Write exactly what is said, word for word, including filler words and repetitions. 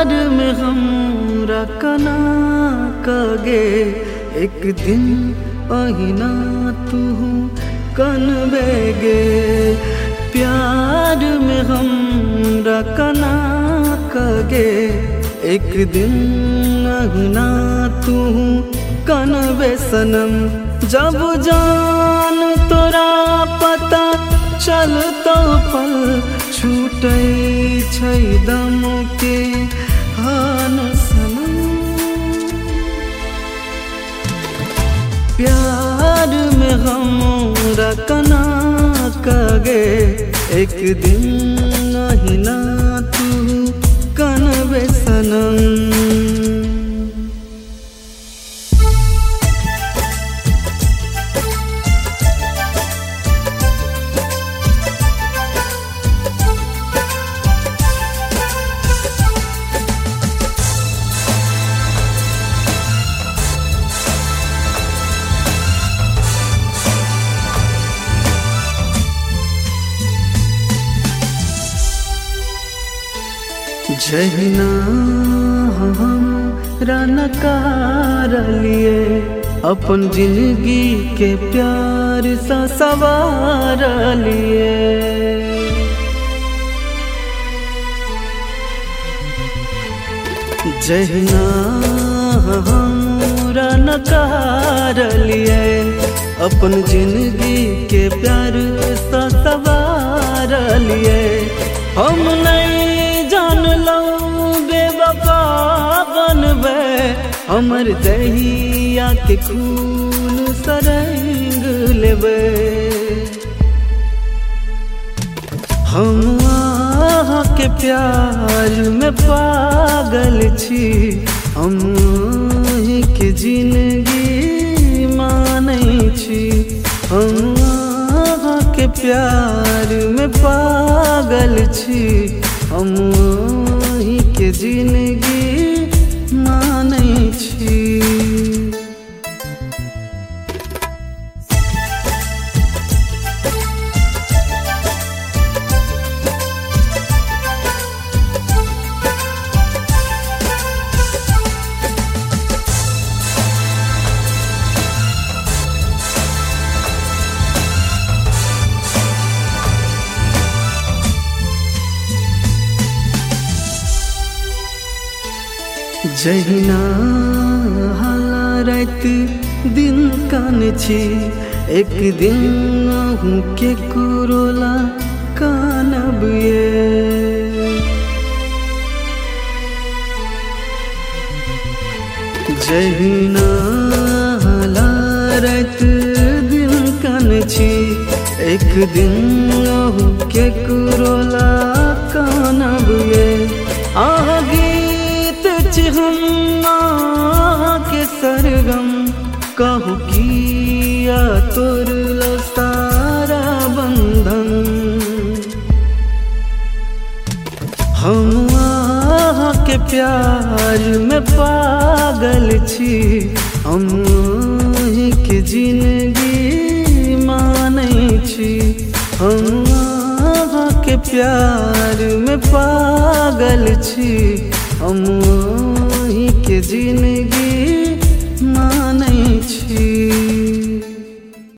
प्यार में हमरा कना कगे एक दिन अहिना तू कनबेगे। प्यार में हमरा कना कगे एक दिन अहिना तू कनबे सनम। जब जान तोरा पता चलतो पल छूटे छै दम के हान सनम। प्यार में हमरा कना कगे एक दिन अहिना तू कनबे सनम। जहिना हमरा नकार लिए अपन जिंदगी के प्यार सा सवार लिए। जहिना हमरा नकार लिए अपन जिंदगी के प्यार सा सवार लिए। हम नहीं जान लो बेवफा बनबे हमर दहिया के खून सरंग लेबे। हम आहा के प्यार में पागल छी, हम के जिंदगी मानै छी। हम आहा के प्यार में पागल छी, हम के जिंदगी मानै छी। जहिना हाला रात दिन कान छी, एक दिन आहू के कुरोला कानब ये। जहिना हाला रात दिन कान छी, एक दिन आहू के कुरोला कानब ये। आगे हम के सरगम कहू किया तोड़ सारा बंधन। हम आहा के प्यार में पागल छी, हम के जिंदगी मानै छी। हम आहा के प्यार में पागल छी, हम के जिंदगी